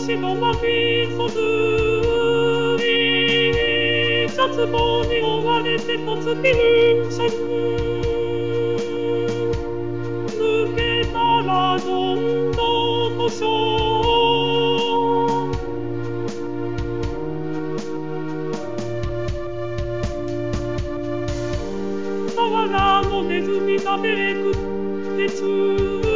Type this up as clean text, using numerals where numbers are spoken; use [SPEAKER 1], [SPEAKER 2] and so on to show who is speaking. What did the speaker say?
[SPEAKER 1] しのまみそずり雑望に追われてとつきるしゃ抜けたらどんどこしょさわらのネズミ食べく熱